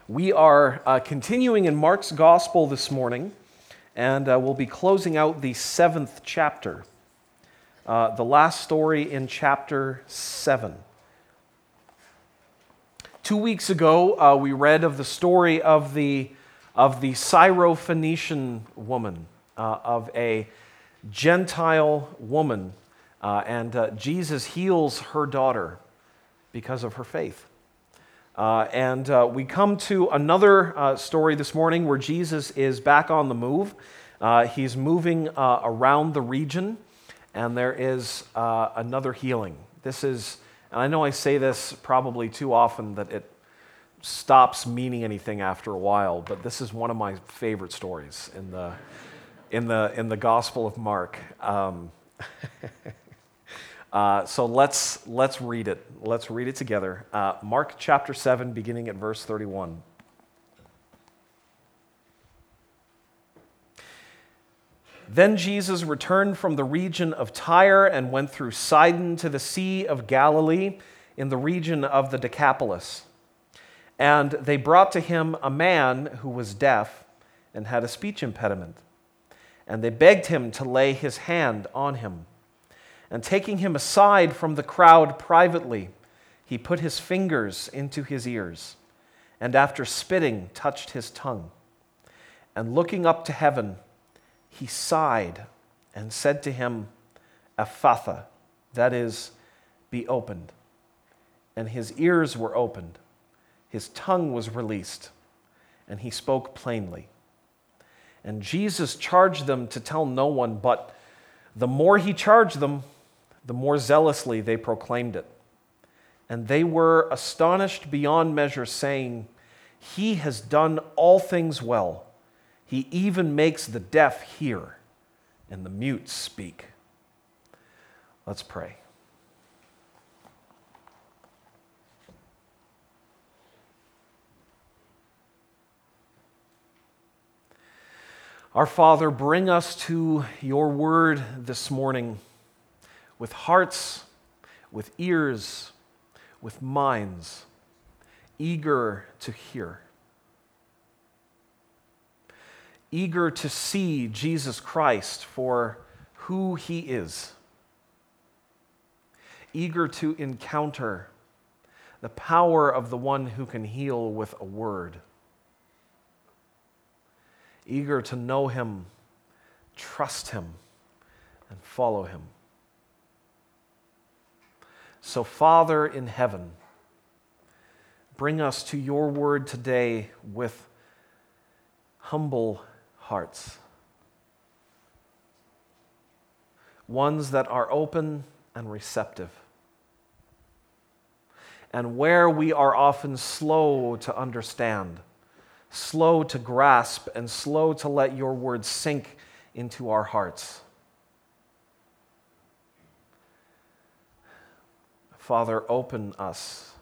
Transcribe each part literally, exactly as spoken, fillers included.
We are uh, continuing in Mark's Gospel this morning, and uh, we'll be closing out the seventh chapter, uh, the last story in chapter seven. Two weeks ago, uh, we read of the story of the, of the Syrophoenician woman, uh, of a Gentile woman, uh, and uh, Jesus heals her daughter because of her faith. Uh, and uh, we come to another uh, story this morning where Jesus is back on the move. Uh, he's moving uh, around the region, and there is uh, another healing. This is, and I know I say this probably too often that it stops meaning anything after a while, but this is one of my favorite stories in the in the in the Gospel of Mark. Um, Uh, so let's let's read it. Let's read it together. Uh, Mark chapter seven, beginning at verse thirty-one. Then Jesus returned from the region of Tyre and went through Sidon to the Sea of Galilee in the region of the Decapolis. And they brought to him a man who was deaf and had a speech impediment. And they begged him to lay his hand on him. And taking him aside from the crowd privately, he put his fingers into his ears, and after spitting, touched his tongue. And looking up to heaven, he sighed and said to him, Ephphatha, that is, be opened. And his ears were opened, his tongue was released, and he spoke plainly. And Jesus charged them to tell no one, but the more he charged them, the more zealously they proclaimed it. And they were astonished beyond measure, saying, He has done all things well. He even makes the deaf hear and the mute speak. Let's pray. Our Father, bring us to your word this morning with hearts, with ears, with minds, eager to hear, eager to see Jesus Christ for who he is, eager to encounter the power of the one who can heal with a word, eager to know him, trust him, and follow him. So, Father in heaven, bring us to your word today with humble hearts, ones that are open and receptive, and where we are often slow to understand, slow to grasp, and slow to let your word sink into our hearts. Father, open us.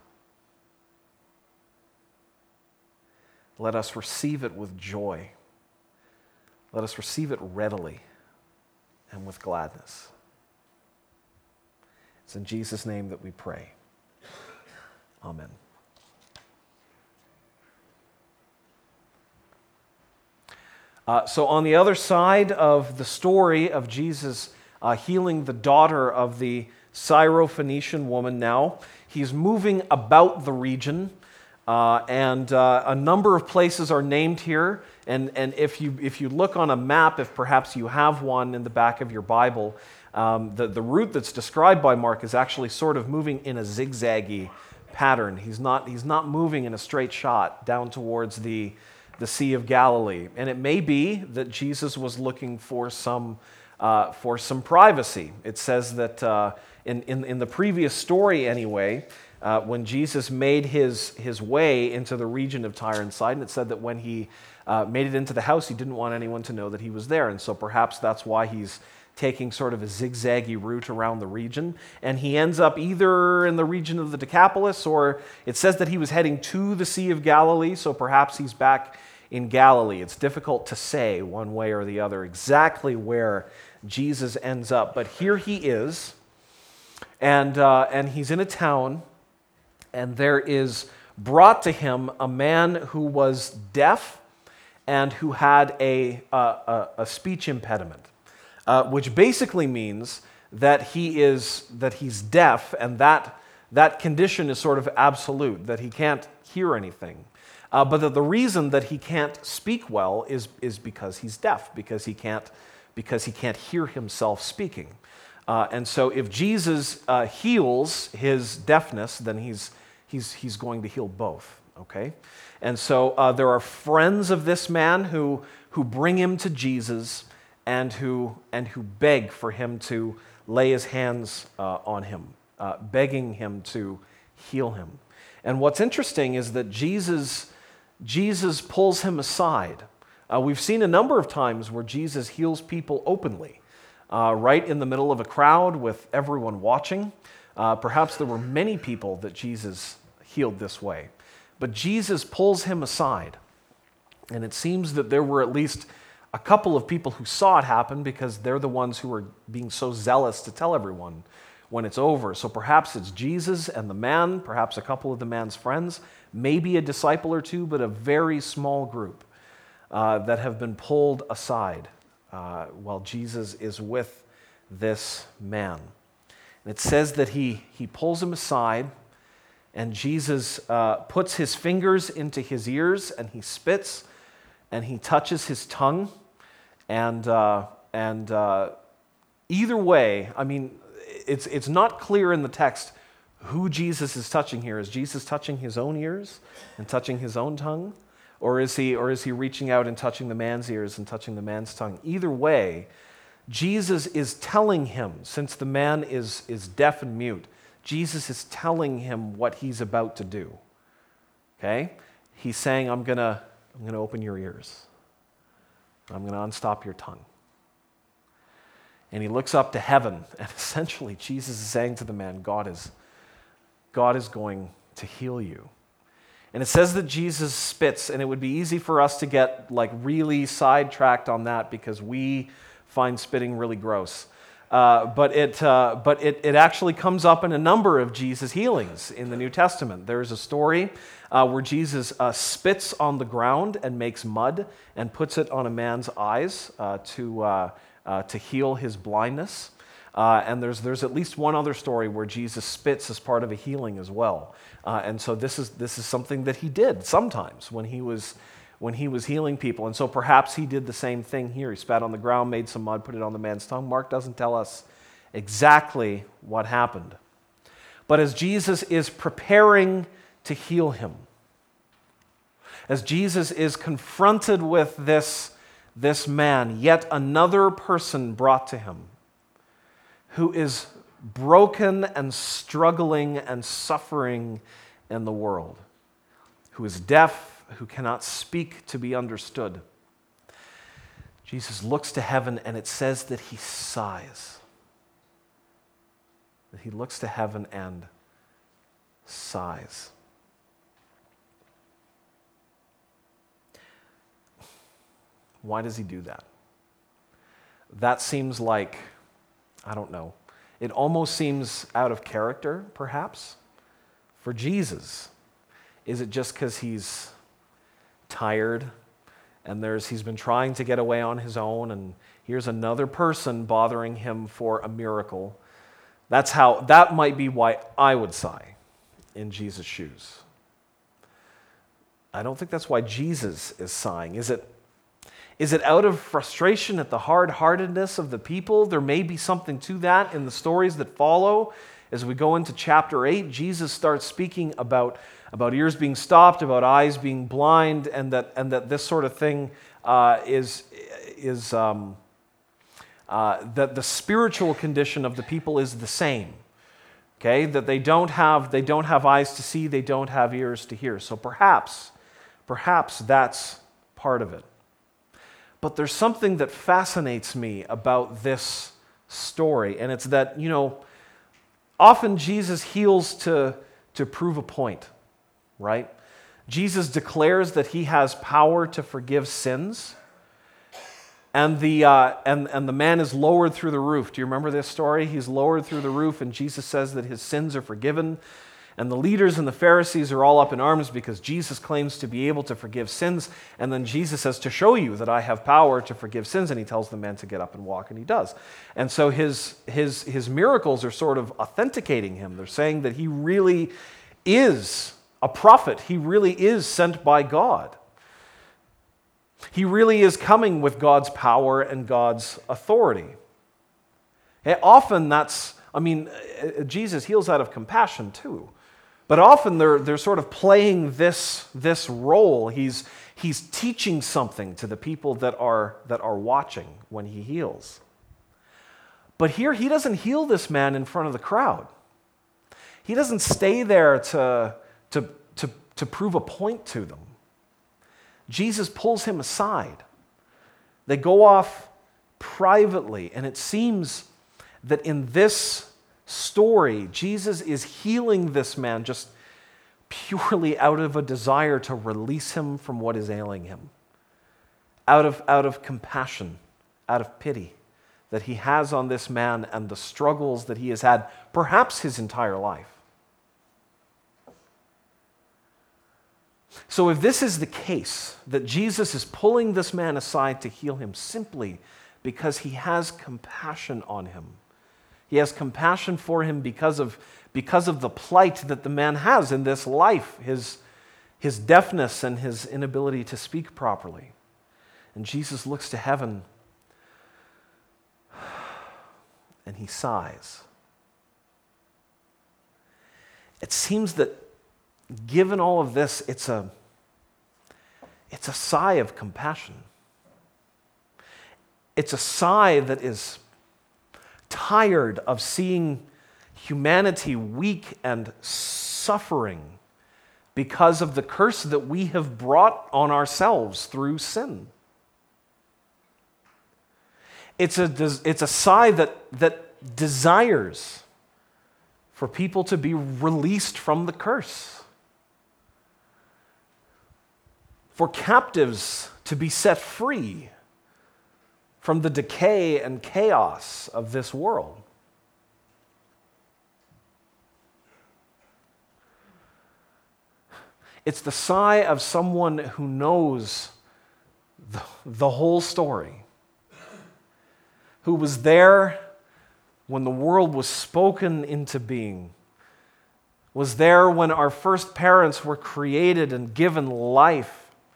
Let us receive it with joy. Let us receive it readily and with gladness. It's in Jesus' name that we pray. Amen. Uh, so on the other side of the story of Jesus uh, healing the daughter of the Syrophoenician woman now, he's moving about the region, uh, and uh, a number of places are named here. And, and if you if you look on a map, if perhaps you have one in the back of your Bible, um, the, the route that's described by Mark is actually sort of moving in a zigzaggy pattern. He's not he's not moving in a straight shot down towards the the Sea of Galilee. And it may be that Jesus was looking for some uh, for some privacy. It says that uh, in, in in the previous story anyway, uh, when Jesus made his his way into the region of Tyre and Sidon, it said that when he uh, made it into the house, he didn't want anyone to know that he was there. And so perhaps that's why he's taking sort of a zigzaggy route around the region. And he ends up either in the region of the Decapolis, or it says that he was heading to the Sea of Galilee, so perhaps he's back in Galilee. It's difficult to say one way or the other exactly where Jesus ends up, but here he is, and uh, and he's in a town, and there is brought to him a man who was deaf and who had a, a, a, a speech impediment, uh, which basically means that he is that he's deaf, and that that condition is sort of absolute, that he can't hear anything. Uh, but that the reason that he can't speak well is, is because he's deaf, because he can't because he can't hear himself speaking. Uh, and so if Jesus uh, heals his deafness, then he's He's, he's going to heal both, okay? And so uh, there are friends of this man who, who bring him to Jesus and who, and who beg for him to lay his hands uh, on him, uh, begging him to heal him. And what's interesting is that Jesus, Jesus pulls him aside. Uh, we've seen a number of times where Jesus heals people openly, uh, right in the middle of a crowd with everyone watching. Uh, perhaps there were many people that Jesus healed this way. But Jesus pulls him aside. And it seems that there were at least a couple of people who saw it happen, because they're the ones who are being so zealous to tell everyone when it's over. So perhaps it's Jesus and the man, perhaps a couple of the man's friends, maybe a disciple or two, but a very small group uh, that have been pulled aside uh, while Jesus is with this man. And it says that he, he pulls him aside, and Jesus uh, puts his fingers into his ears, and he spits, and he touches his tongue. And, uh, and uh, either way, I mean, it's, it's not clear in the text who Jesus is touching here. Is Jesus touching his own ears and touching his own tongue? Or is he, or is he reaching out and touching the man's ears and touching the man's tongue? Either way, Jesus is telling him, since the man is, is deaf and mute, Jesus is telling him what he's about to do. Okay? He's saying, I'm gonna, I'm gonna open your ears. I'm gonna unstop your tongue. And he looks up to heaven, and essentially Jesus is saying to the man, God is, God is going to heal you. And it says that Jesus spits, and it would be easy for us to get like really sidetracked on that, because we find spitting really gross. Uh, but it, uh, but it, it actually comes up in a number of Jesus' healings in the New Testament. There's a story uh, where Jesus uh, spits on the ground and makes mud and puts it on a man's eyes uh, to, uh, uh, to heal his blindness. Uh, and there's, there's at least one other story where Jesus spits as part of a healing as well. Uh, and so this is, this is something that he did sometimes when he was when he was healing people. And so perhaps he did the same thing here. He spat on the ground, made some mud, put it on the man's tongue. Mark doesn't tell us exactly what happened. But as Jesus is preparing to heal him, as Jesus is confronted with this, this man, yet another person brought to him who is broken and struggling and suffering in the world, who is deaf, who cannot speak to be understood. Jesus looks to heaven, and it says that he sighs. That he looks to heaven and sighs. Why does he do that? That seems like, I don't know, it almost seems out of character, perhaps, for Jesus. Is it just because he's tired and there's he's been trying to get away on his own, and here's another person bothering him for a miracle? That's how, that might be why I would sigh in Jesus' shoes. I don't think that's why Jesus is sighing. Is it, is it out of frustration at the hard-heartedness of the people? There may be something to that in the stories that follow. As we go into chapter eight, Jesus starts speaking about, about ears being stopped, about eyes being blind, and that, and that this sort of thing uh, is, is um, uh, that the spiritual condition of the people is the same. Okay, that they don't have they don't have eyes to see, they don't have ears to hear. So perhaps, perhaps that's part of it. But there's something that fascinates me about this story, and it's that, you know, often Jesus heals to, to prove a point, right? Jesus declares that he has power to forgive sins, and the, uh, and, and the man is lowered through the roof. Do you remember this story? He's lowered through the roof, and Jesus says that his sins are forgiven. And the leaders and the Pharisees are all up in arms because Jesus claims to be able to forgive sins. And then Jesus says, to show you that I have power to forgive sins. And he tells the man to get up and walk, and he does. And so his, his, his miracles are sort of authenticating him. They're saying that he really is a prophet. He really is sent by God. He really is coming with God's power and God's authority. And often that's, I mean, Jesus heals out of compassion too. But often they're, they're sort of playing this, this role. He's, he's teaching something to the people that are, that are watching when he heals. But here he doesn't heal this man in front of the crowd. He doesn't stay there to, to, to, to prove a point to them. Jesus pulls him aside. They go off privately, and it seems that in this story, Jesus is healing this man just purely out of a desire to release him from what is ailing him, out of, out of compassion, out of pity that he has on this man and the struggles that he has had perhaps his entire life. So if this is the case, that Jesus is pulling this man aside to heal him simply because he has compassion on him, he has compassion for him because of, because of the plight that the man has in this life, his, his deafness and his inability to speak properly. And Jesus looks to heaven and he sighs. It seems that given all of this, it's a, it's a sigh of compassion. It's a sigh that is tired of seeing humanity weak and suffering because of the curse that we have brought on ourselves through sin. It's a, it's a sigh that, that desires for people to be released from the curse, for captives to be set free from the decay and chaos of this world. It's the sigh of someone who knows the, the whole story, who was there when the world was spoken into being, was there when our first parents were created and given life,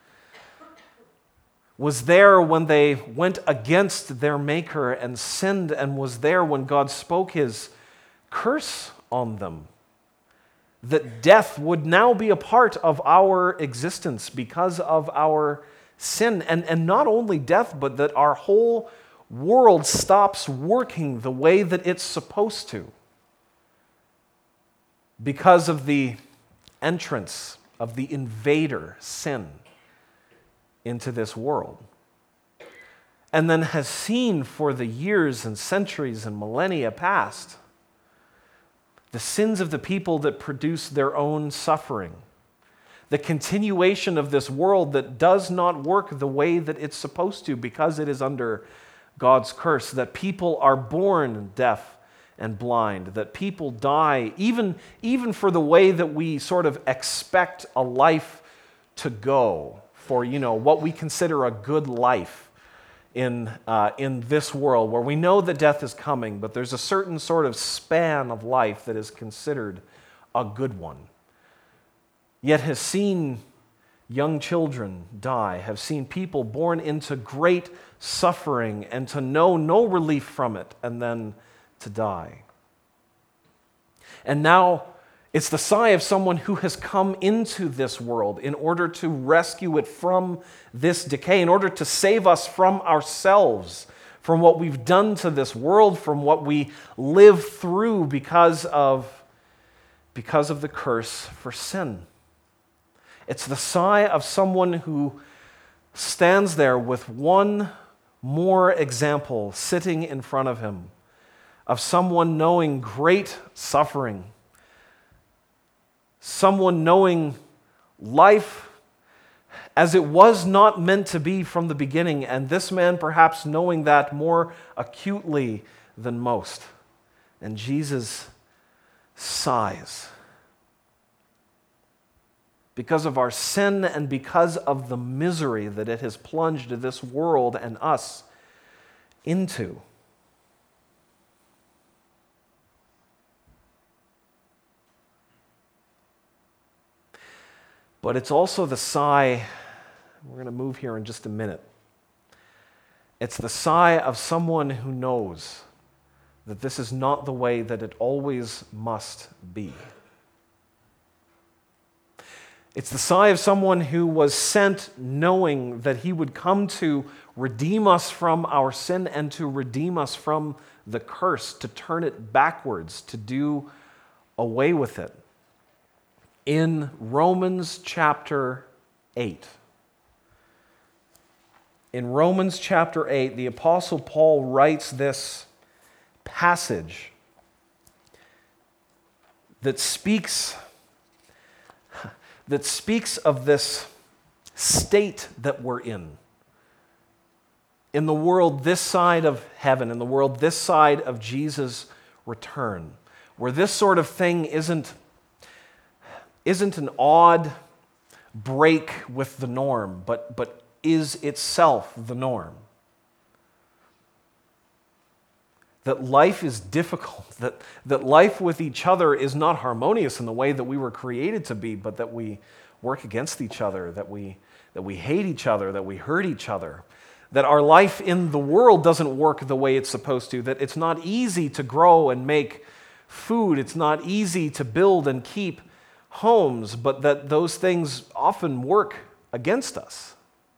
was there when they went against their Maker and sinned, and was there when God spoke his curse on them, that death would now be a part of our existence because of our sin. And, and not only death, but that our whole world stops working the way that it's supposed to because of the entrance of the invader, sin, into this world. And then has seen for the years and centuries and millennia past the sins of the people that produce their own suffering, the continuation of this world that does not work the way that it's supposed to because it is under God's curse, that people are born deaf and blind, that people die, even, even for the way that we sort of expect a life to go, for, you know, what we consider a good life in, uh, in this world, where we know that death is coming, but there's a certain sort of span of life that is considered a good one. Yet has seen young children die, have seen people born into great suffering and to know no relief from it, and then to die. And now it's the sigh of someone who has come into this world in order to rescue it from this decay, in order to save us from ourselves, from what we've done to this world, from what we live through because of, because of the curse for sin. It's the sigh of someone who stands there with one more example sitting in front of him of someone knowing great suffering, someone knowing life as it was not meant to be from the beginning, and this man perhaps knowing that more acutely than most. And Jesus sighs because of our sin and because of the misery that it has plunged this world and us into. But it's also the sigh, we're going to move here in just a minute. It's the sigh of someone who knows that this is not the way that it always must be. It's the sigh of someone who was sent knowing that he would come to redeem us from our sin and to redeem us from the curse, to turn it backwards, to do away with it. In Romans chapter eight. In Romans chapter eight, the Apostle Paul writes this passage that speaks, that speaks of this state that we're in. In the world this side of heaven, in the world this side of Jesus' return, where this sort of thing isn't isn't an odd break with the norm, but, but is itself the norm. That life is difficult, that, that life with each other is not harmonious in the way that we were created to be, but that we work against each other, that we, that we hate each other, that we hurt each other, that our life in the world doesn't work the way it's supposed to, that it's not easy to grow and make food, it's not easy to build and keep homes, but that those things often work against us.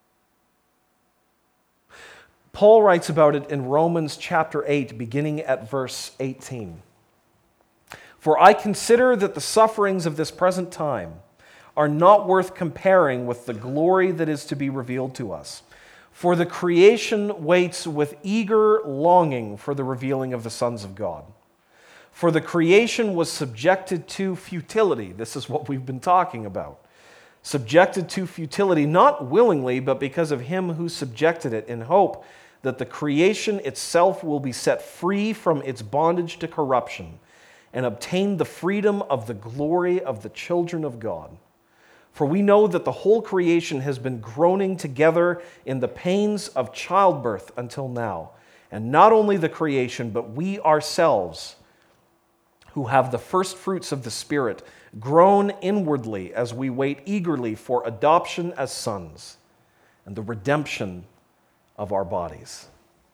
Paul writes about it in Romans chapter eight, beginning at verse eighteen. For I consider that the sufferings of this present time are not worth comparing with the glory that is to be revealed to us. For the creation waits with eager longing for the revealing of the sons of God. For the creation was subjected to futility. This is what we've been talking about. Subjected to futility, not willingly, but because of him who subjected it, in hope that the creation itself will be set free from its bondage to corruption and obtain the freedom of the glory of the children of God. For we know that the whole creation has been groaning together in the pains of childbirth until now. And not only the creation, but we ourselves, who have the first fruits of the Spirit, groan inwardly as we wait eagerly for adoption as sons and the redemption of our bodies.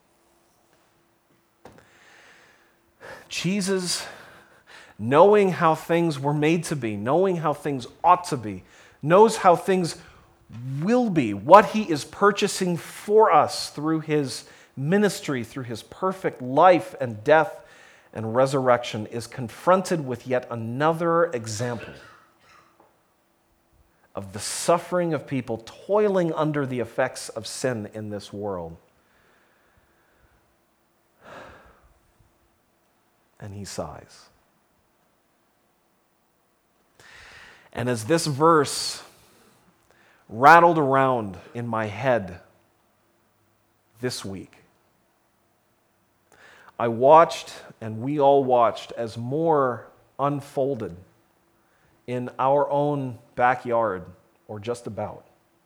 Jesus, knowing how things were made to be, knowing how things ought to be, knows how things will be, what he is purchasing for us through his ministry, through his perfect life and death and resurrection, is confronted with yet another example of the suffering of people toiling under the effects of sin in this world. And he sighs. And as this verse rattled around in my head this week, I watched, and we all watched, as more unfolded in our own backyard, or just about,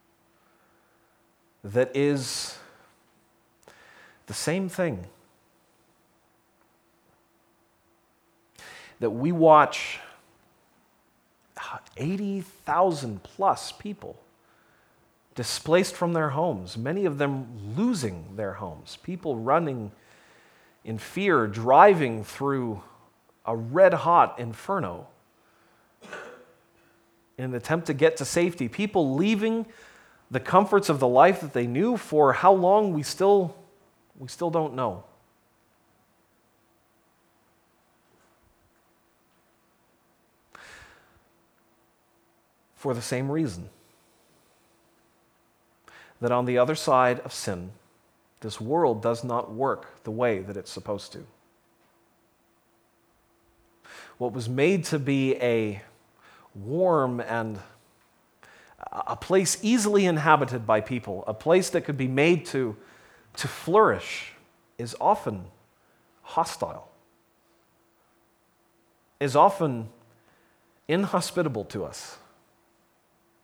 that is the same thing. That we watch eighty thousand plus people displaced from their homes, many of them losing their homes, people running in fear, driving through a red-hot inferno in an attempt to get to safety, people leaving the comforts of the life that they knew for how long we still, we still don't know. For the same reason, that on the other side of sin, this world does not work the way that it's supposed to. What was made to be a warm and a place easily inhabited by people, a place that could be made to, to flourish, is often hostile, is often inhospitable to us.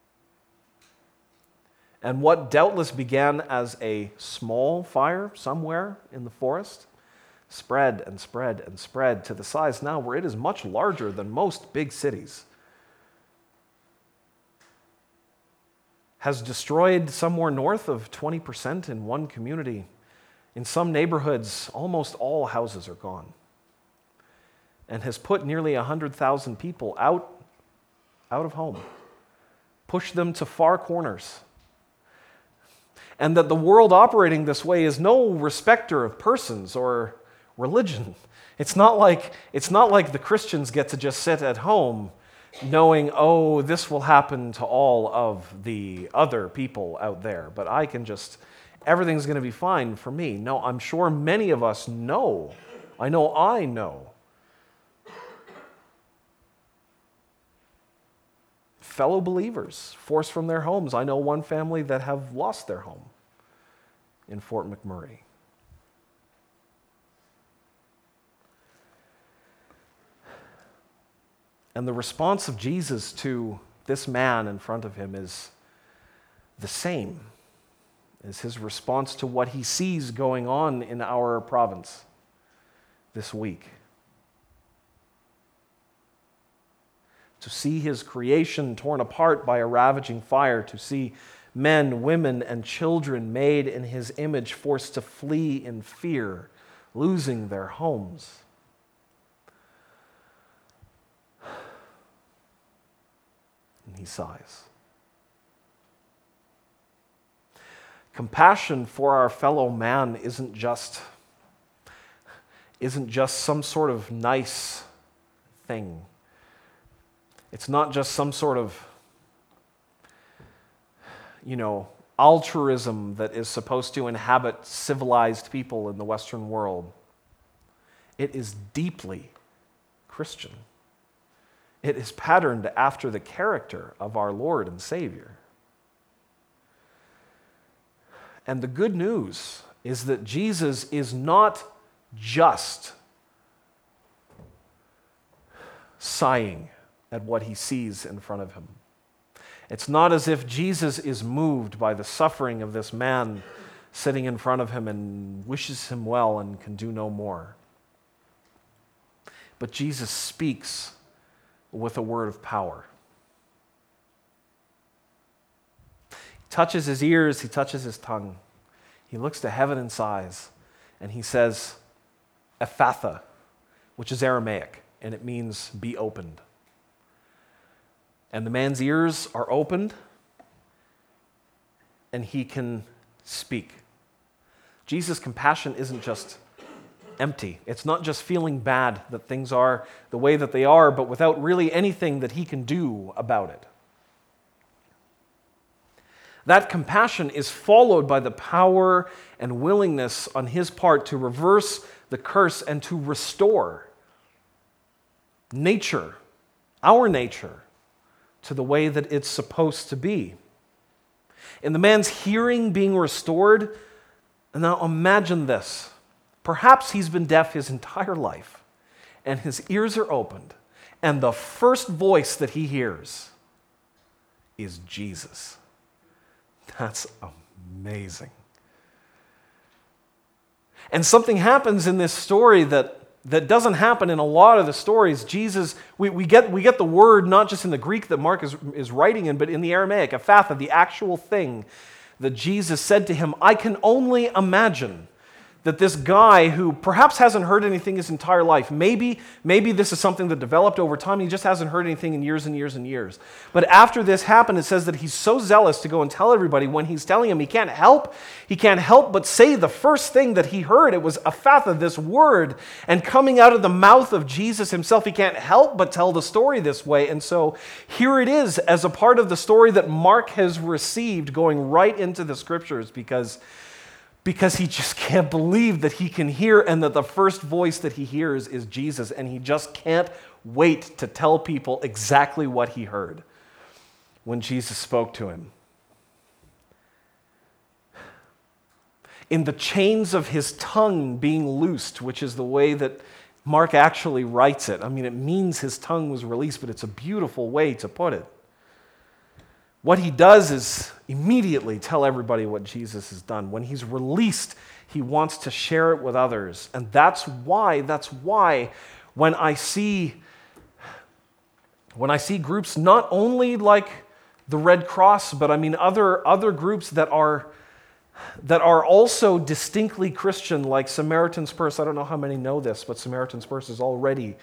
And what doubtless began as a small fire somewhere in the forest spread and spread and spread to the size now where it is much larger than most big cities. Has destroyed somewhere north of twenty percent in one community. In some neighborhoods, almost all houses are gone. And has put nearly one hundred thousand people out, out of home, pushed them to far corners. And that the world operating this way is no respecter of persons or religion. It's not like, it's not like the Christians get to just sit at home knowing, oh, this will happen to all of the other people out there, but I can just, everything's going to be fine for me. No, I'm sure many of us know. I know I know. Fellow believers forced from their homes. I know one family that have lost their home in Fort McMurray. And the response of Jesus to this man in front of him is the same as his response to what he sees going on in our province this week. To see his creation torn apart by a ravaging fire, to see men, women, and children made in his image forced to flee in fear, losing their homes. And he sighs. Compassion for our fellow man isn't just, isn't just some sort of nice thing. It's not just some sort of, you know, altruism that is supposed to inhabit civilized people in the Western world. It is deeply Christian. It is patterned after the character of our Lord and Savior. And the good news is that Jesus is not just sighing at what he sees in front of him. It's not as if Jesus is moved by the suffering of this man sitting in front of him and wishes him well and can do no more. But Jesus speaks with a word of power. He touches his ears, he touches his tongue. He looks to heaven and sighs, and he says, Ephatha, which is Aramaic, and it means be opened. And the man's ears are opened, and he can speak. Jesus' compassion isn't just empty. It's not just feeling bad that things are the way that they are, but without really anything that he can do about it. That compassion is followed by the power and willingness on his part to reverse the curse and to restore nature, our nature, to the way that it's supposed to be. In the man's hearing being restored, now imagine this. Perhaps he's been deaf his entire life, and his ears are opened, and the first voice that he hears is Jesus. That's amazing. And something happens in this story that, that doesn't happen in a lot of the stories. Jesus, we, we, get, we get the word not just in the Greek that Mark is, is writing in, but in the Aramaic, Ephatha, the actual thing that Jesus said to him. I can only imagine that this guy who perhaps hasn't heard anything his entire life, maybe, maybe this is something that developed over time, he just hasn't heard anything in years and years and years. But after this happened, it says that he's so zealous to go and tell everybody. When he's telling him, he can't help, he can't help but say the first thing that he heard. It was Ephatha, this word, and coming out of the mouth of Jesus himself, he can't help but tell the story this way. And so here it is as a part of the story that Mark has received going right into the scriptures because Because he just can't believe that he can hear and that the first voice that he hears is Jesus, and he just can't wait to tell people exactly what he heard when Jesus spoke to him. In the chains of his tongue being loosed, which is the way that Mark actually writes it. I mean, it means his tongue was released, but it's a beautiful way to put it. what he does is immediately tell everybody what Jesus has done. When he's released, he wants to share it with others. And that's why, that's why when I see, when I see groups not only like the Red Cross, but I mean other, other groups that are, that are also distinctly Christian, like Samaritan's Purse. I don't know how many know this, but Samaritan's Purse is already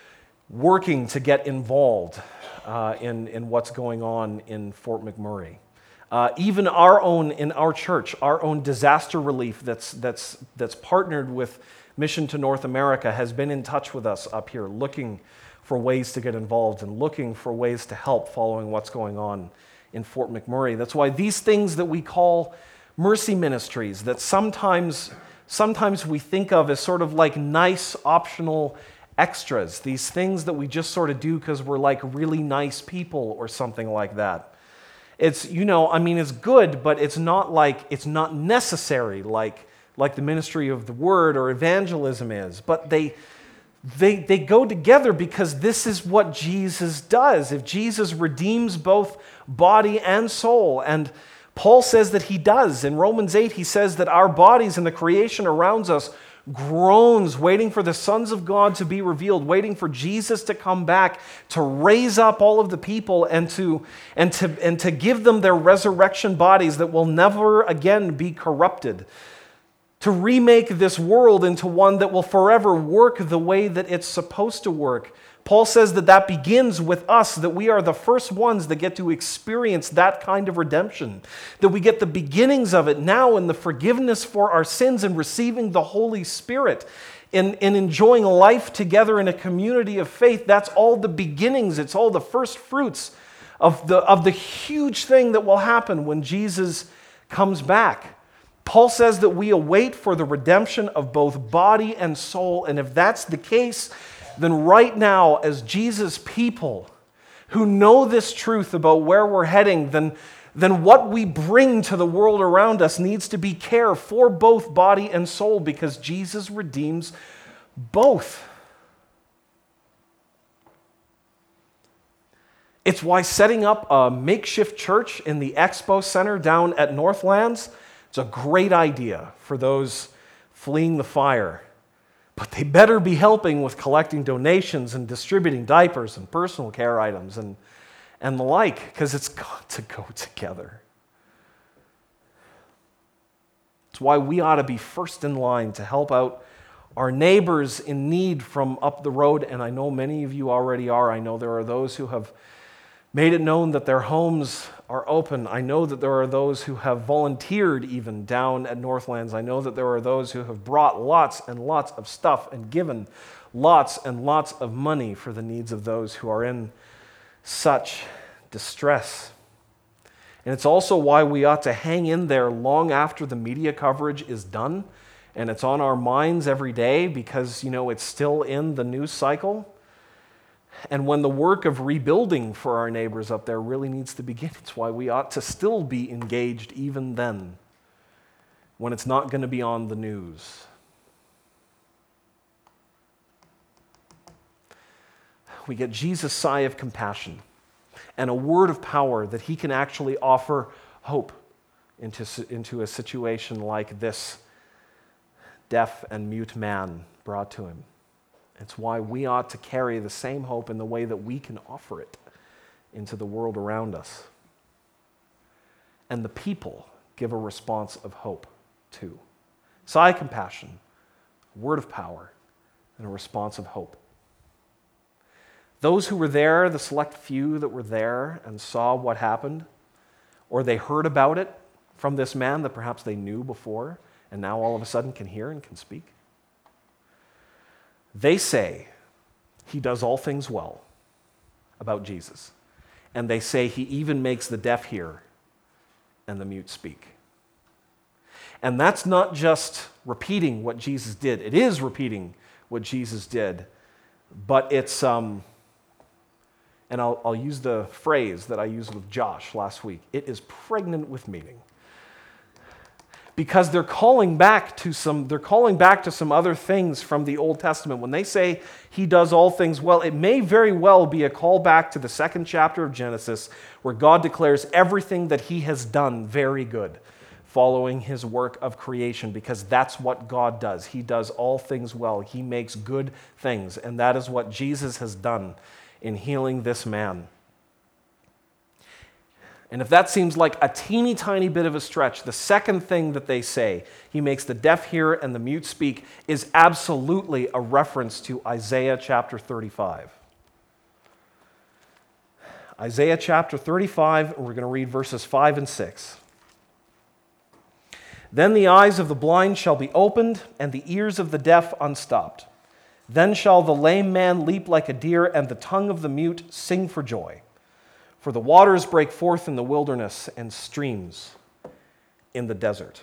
working to get involved uh, in, in what's going on in Fort McMurray. Uh, even our own, in our church, our own disaster relief that's, that's, that's partnered with Mission to North America has been in touch with us up here, looking for ways to get involved and looking for ways to help following what's going on in Fort McMurray. That's why these things that we call mercy ministries, that sometimes, sometimes we think of as sort of like nice optional extras, these things that we just sort of do because we're like really nice people or something like that. It's, you know, I mean, it's good, but it's not like, it's not necessary like, like the ministry of the word or evangelism is. But they, they, they go together because this is what Jesus does. If Jesus redeems both body and soul, and Paul says that he does. In Romans eight, he says that our bodies and the creation around us groans, waiting for the sons of God to be revealed, waiting for Jesus to come back to raise up all of the people and to, and to, and to give them their resurrection bodies that will never again be corrupted, to remake this world into one that will forever work the way that it's supposed to work. Paul says that that begins with us, that we are the first ones that get to experience that kind of redemption, that we get the beginnings of it now in the forgiveness for our sins and receiving the Holy Spirit, in, in enjoying life together in a community of faith. That's all the beginnings. It's all the first fruits of the, of the huge thing that will happen when Jesus comes back. Paul says that we await for the redemption of both body and soul, and if that's the case, then right now, as Jesus' people who know this truth about where we're heading, then, then what we bring to the world around us needs to be care for both body and soul, because Jesus redeems both. It's why setting up a makeshift church in the Expo Center down at Northlands, it's a great idea for those fleeing the fire. But they better be helping with collecting donations and distributing diapers and personal care items and, and the like, because it's got to go together. It's why we ought to be first in line to help out our neighbors in need from up the road, and I know many of you already are. I know there are those who have made it known that their homes are open. I know that there are those who have volunteered even down at Northlands. I know that there are those who have brought lots and lots of stuff and given lots and lots of money for the needs of those who are in such distress. And it's also why we ought to hang in there long after the media coverage is done and it's on our minds every day, because, you know, it's still in the news cycle. And when the work of rebuilding for our neighbors up there really needs to begin, it's why we ought to still be engaged even then, when it's not going to be on the news. We get Jesus' sigh of compassion and a word of power that he can actually offer hope into, into a situation like this deaf and mute man brought to him. It's why we ought to carry the same hope in the way that we can offer it into the world around us. And the people give a response of hope too. Sigh of compassion, word of power, and a response of hope. Those who were there, the select few that were there and saw what happened, or they heard about it from this man that perhaps they knew before and now all of a sudden can hear and can speak, they say he does all things well about Jesus. And they say he even makes the deaf hear and the mute speak. And that's not just repeating what Jesus did. It is repeating what Jesus did, but it's, um, and I'll, I'll use the phrase that I used with Josh last week, it is pregnant with meaning. because they're calling back to some they're calling back to some other things from the Old Testament. When they say he does all things well, it may very well be a call back to the second chapter of Genesis, where God declares everything that he has done very good, following his work of creation, because that's what God does. He does all things well. He makes good things, and that is what Jesus has done in healing this man. And if that seems like a teeny tiny bit of a stretch, the second thing that they say, he makes the deaf hear and the mute speak, is absolutely a reference to Isaiah chapter thirty-five. Isaiah chapter thirty-five, and we're going to read verses five and six. Then the eyes of the blind shall be opened, and the ears of the deaf unstopped. Then shall the lame man leap like a deer, and the tongue of the mute sing for joy. For the waters break forth in the wilderness and streams in the desert.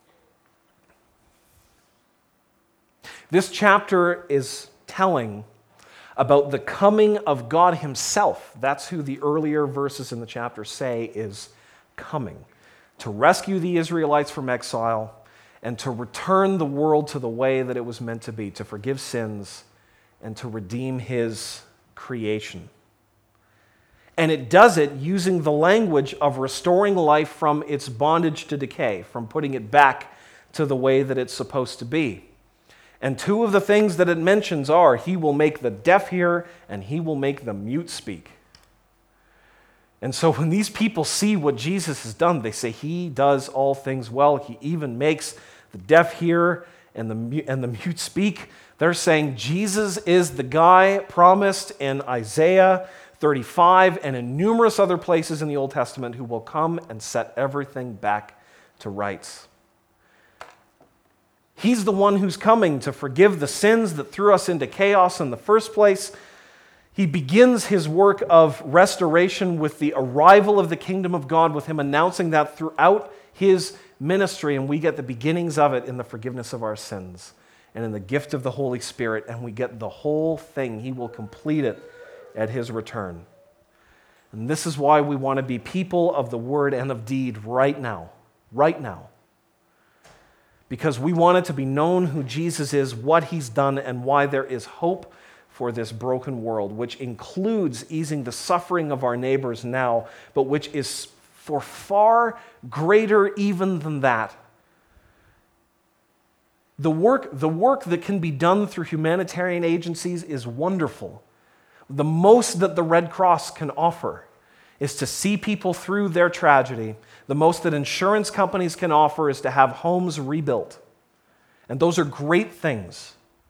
This chapter is telling about the coming of God himself. That's who the earlier verses in the chapter say is coming, to rescue the Israelites from exile and to return the world to the way that it was meant to be, to forgive sins and to redeem his creation. And it does it using the language of restoring life from its bondage to decay, from putting it back to the way that it's supposed to be. And two of the things that it mentions are, he will make the deaf hear and he will make the mute speak. And so when these people see what Jesus has done, they say he does all things well. He even makes the deaf hear and the mute, and the mute speak. They're saying Jesus is the guy promised in Isaiah thirty-five and in numerous other places in the Old Testament who will come and set everything back to rights. He's the one who's coming to forgive the sins that threw us into chaos in the first place. He begins his work of restoration with the arrival of the kingdom of God, with him announcing that throughout his ministry, and we get the beginnings of it in the forgiveness of our sins and in the gift of the Holy Spirit, and we get the whole thing. He will complete it at his return. And this is why we want to be people of the word and of deed right now. Right now. Because we want it to be known who Jesus is, what he's done, and why there is hope for this broken world, which includes easing the suffering of our neighbors now, but which is for far greater even than that. The work, the work that can be done through humanitarian agencies is wonderful. The most that the Red Cross can offer is to see people through their tragedy. The most that insurance companies can offer is to have homes rebuilt. And those are great things.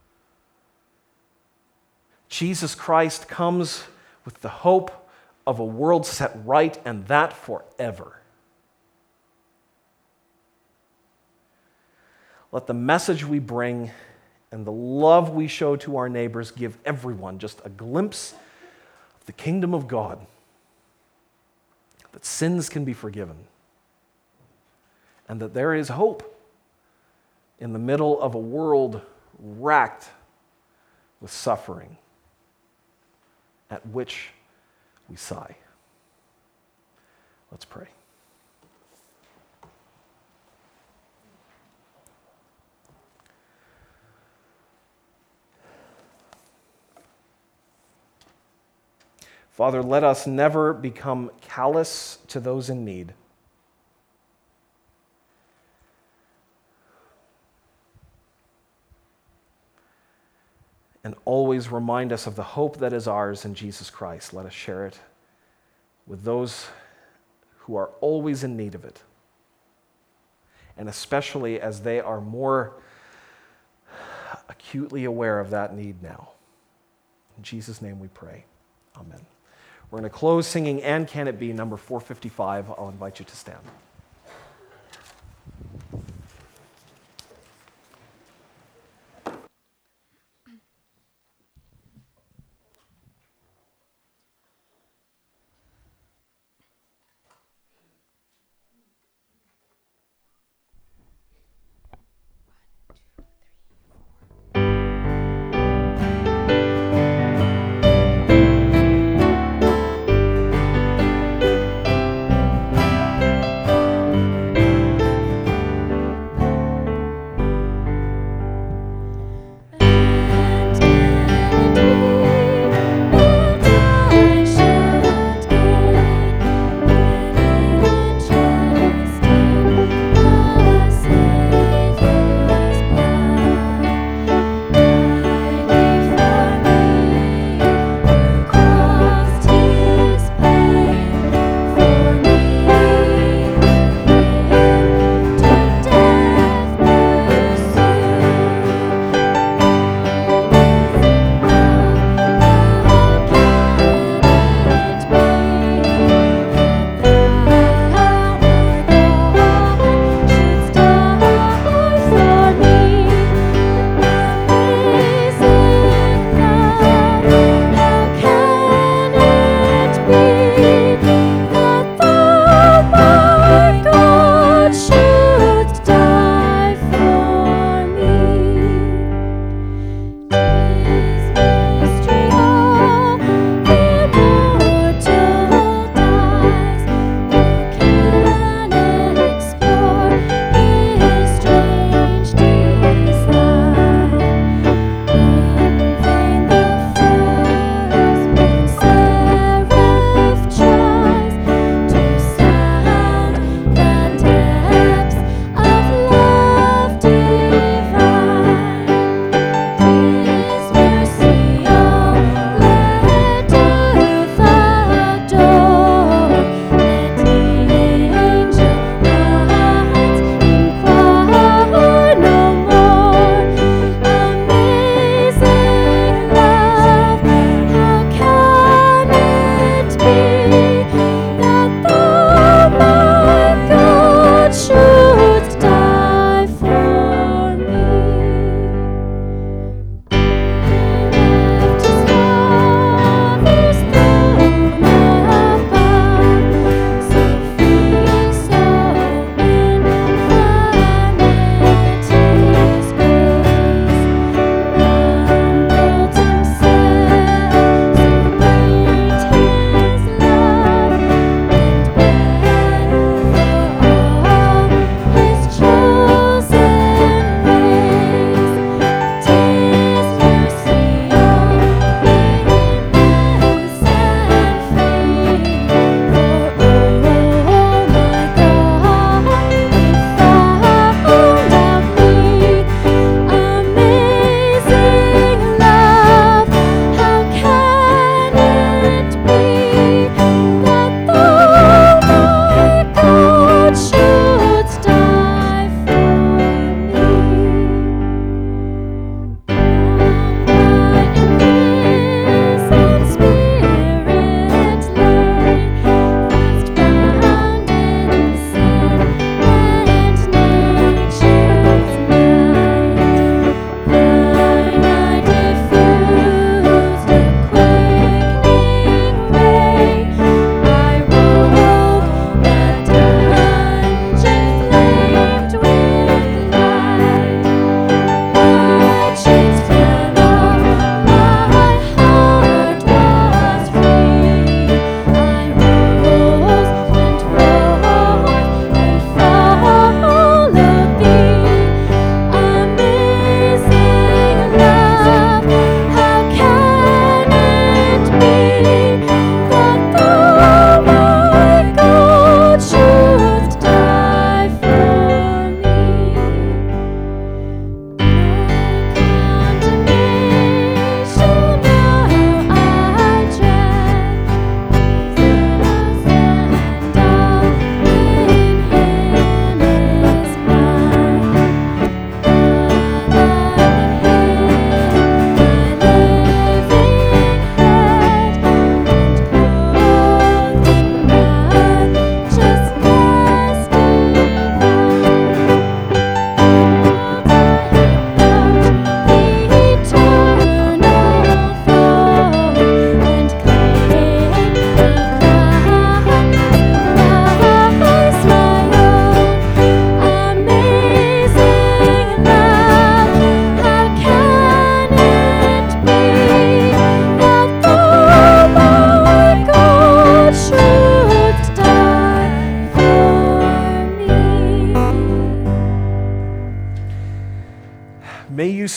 Jesus Christ comes with the hope of a world set right, and that forever. Let the message we bring and the love we show to our neighbors give everyone just a glimpse of the kingdom of God, that sins can be forgiven, and that there is hope in the middle of a world racked with suffering, at which we sigh. Let's pray. Father, let us never become callous to those in need. And always remind us of the hope that is ours in Jesus Christ. Let us share it with those who are always in need of it, and especially as they are more acutely aware of that need now. In Jesus' name we pray. Amen. We're going to close singing And Can It Be, number four fifty-five. I'll invite you to stand.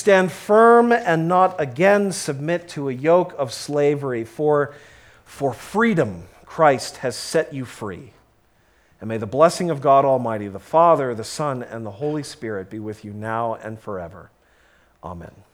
stand firm and not again submit to a yoke of slavery, for, for freedom Christ has set you free. And may the blessing of God Almighty, the Father, the Son, and the Holy Spirit be with you now and forever. Amen.